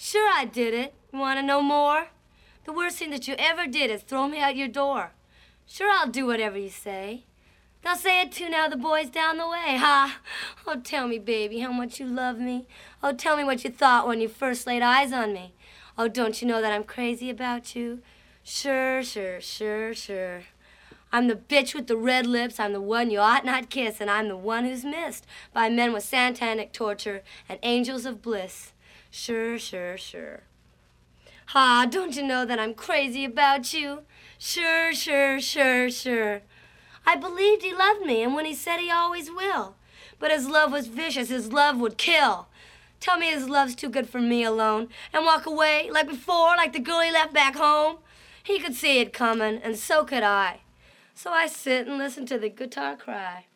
Sure I did it. You want to know more? The worst thing that you ever did is throw me out your door. Sure, I'll do whatever you say. They'll say it too now, the boys down the way, ha! Oh, tell me, baby, how much you love me. Oh, tell me what you thought when you first laid eyes on me. Oh, don't you know that I'm crazy about you? Sure, sure, sure, sure. I'm the bitch with the red lips, I'm the one you ought not kiss, and I'm the one who's missed by men with satanic torture and angels of bliss. Sure, sure, sure. Ha, don't you know that I'm crazy about you? Sure, sure, sure, sure. I believed he loved me, and when he said he always will. But his love was vicious, his love would kill. Tell me his love's too good for me alone, and walk away like before, like the girl he left back home. He could see it coming, and so could I. So I sit and listen to the guitar cry.